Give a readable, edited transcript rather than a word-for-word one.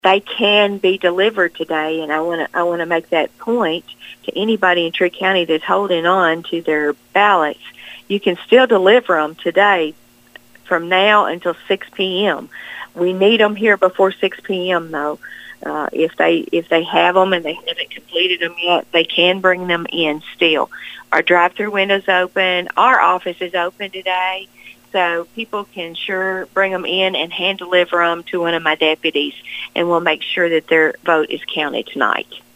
they can be delivered today, and I want to make that point to anybody in Tree County that's holding on to their ballots. You can still deliver them today from now until 6 p.m. We need them here before 6 p.m. though. If they have them and they haven't completed them yet, they can bring them in still. Our drive-through window's open. Our office is open today, so people can sure bring them in and hand deliver them to one of my deputies, and we'll make sure that their vote is counted tonight.